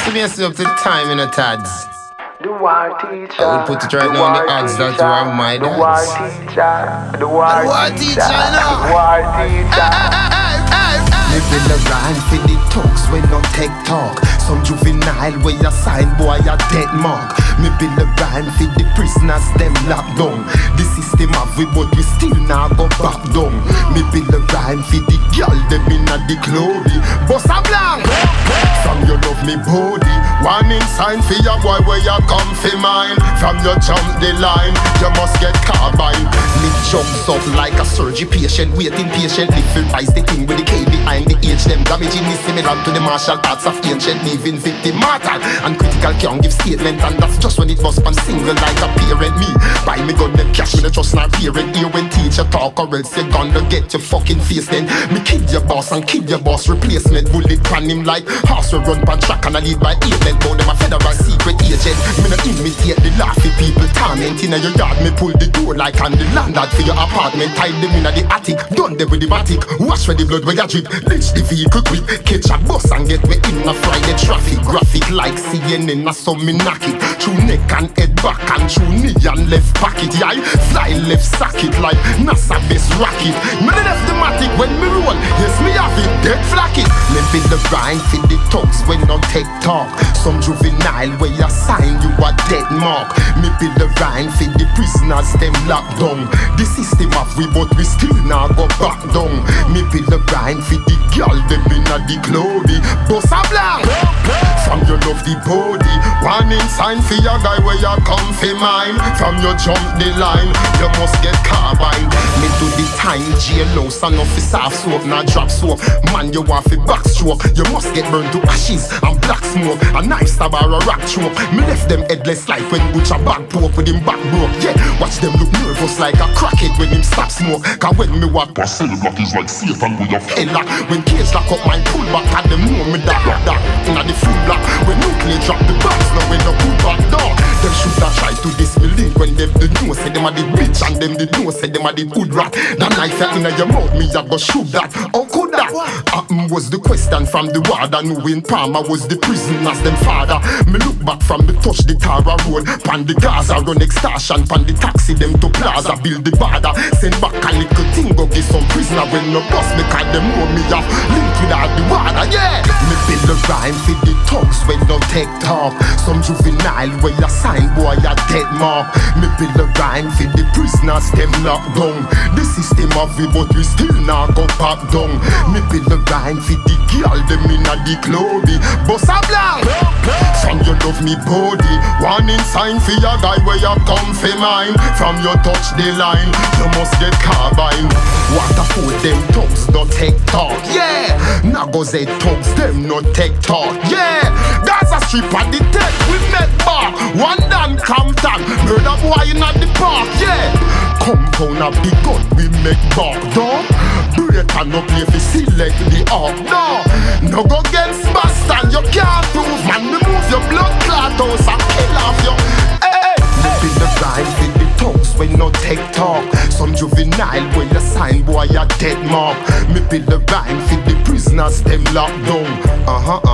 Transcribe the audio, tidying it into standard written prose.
to mess up to the time in the tads. The war teacher. I will put it right now on the odds that you are my dads. The war teacher. The war teacher. The war teacher. Me will rhyme for the talks when no tech talk. Some juvenile where you sign boy a dead mark. Me will rhyme for the prisoners them locked down. The system have we but we still now go back down. Me will rhyme for the girl them inna the glory. Boss a blank. From you love me body. Warning sign for your boy where you come for mine. From you jump the line, you must get carbine. Me jumps up like a surgery patient, waiting patiently for rise the thing with the K behind the age. Them damaging me similar to the martial arts of ancient, leaving victim mortal and critical can't give statement, and that's just when it must pan single like a parent. Me buy me gun them cash me no trust my parent. Here when teacher talk or else you gonna get your fucking face. Then me kid your boss and kid your boss replacement. Bullet pan him like horse we run pan track and I lead by ear. Then bout them a federal secret agent. Me no imitate the laughy people torment. Inna your yard me pull the door like I'm the landlord for your apartment. Tie them inna the attic, done them with the matic. Wash where the blood where you drip. Lynch the vehicle quick, catch a bus and get me in a Friday traffic. Graphic like CNN, a so me knock it. True neck and head back and true knee and left pocket. Yeah, fly left socket like NASA base rocket. Me the left the matic when me roll. Yes, me have it, dead flack it. Me build the grind for the talks when no take talk. Some juvenile where you sign you a dead mark. Me build the grind for the prisoners them locked down. The system of we but we still now go back down. Me build the grind for the girl them inna the glory. Boss a blank. From your love the body. Warning sign for your guy where you come for mine. From your jump the line, you must get carbine. Me do the time jail house and off is half soap, not drop soap. Man you want fi backstroke, you must get burned to ashes and black smoke. A knife stab or a rock choke. Me left them headless like when butcher back poke with him back broke. Yeah, watch them look nervous like a crackhead when him stop smoke. Cause when me walk past cell block is like Satan with your fella. When cage lock up my pull back and them know me that. Inna the full block when nuclear drop the bombs, now when no pull back door. Them should have tried to diss me link when them the know say them a the bitch and them the know say them a the good rat. That knife inna your mouth me a go shoot that. How could that? Was the question from the warder. Knowing Palmer was the prisoners them father. Me look back from the touch the Tara road. Pan the Gaza run extortion. Pan the taxi them to Plaza build the border. Send back a little thing go give some prisoner when no boss me call them know me a link without the water. Yeah, me build the rhyme for the thugs when no take talk. Some juvenile where you sign boy a dead mark. Me build the rhyme for the prisoners them locked down. The system of we but we still now go back down. Me build the rhyme for the girl them inna the glory. Boss a blank. From you love me body. Warning sign for your guy where you come for mine. From you touch the line, you must get carbine. What a fool them thugs no take talk. Yeah, Nagos head thugs them no take talk. Yeah, Gaza strip at the tech we met back. One Dan Compton, murder boy inna the park. Yeah, compound a big gun we make back. Dog, breaker no play fi select the arc. No go against Boston, you can't prove. Man, remove your blood clot house and kill off your. Hey, live in the rhyme in the thugs when no take talk. Some juvenile when you sign boy a dead mark. Me build the rhyme for the prisoners them locked down.